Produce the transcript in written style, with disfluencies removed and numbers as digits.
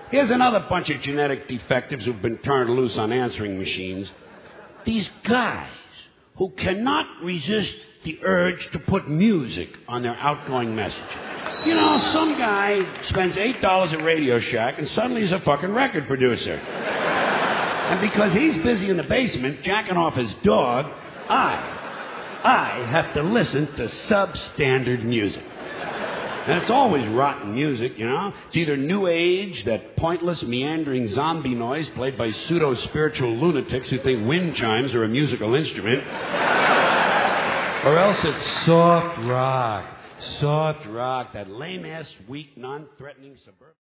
Here's another bunch of genetic defectives who've been turned loose on answering machines. These guys who cannot resist the urge to put music on their outgoing message. You know, some guy spends $8 at Radio Shack and suddenly he's a fucking record producer. And because he's busy in the basement jacking off his dog, I have to listen to substandard music. And it's always rotten music, you know. It's either new age, that pointless, meandering zombie noise played by pseudo-spiritual lunatics who think wind chimes are a musical instrument. Or else it's soft rock. Soft rock, that lame-ass, weak, non-threatening suburban...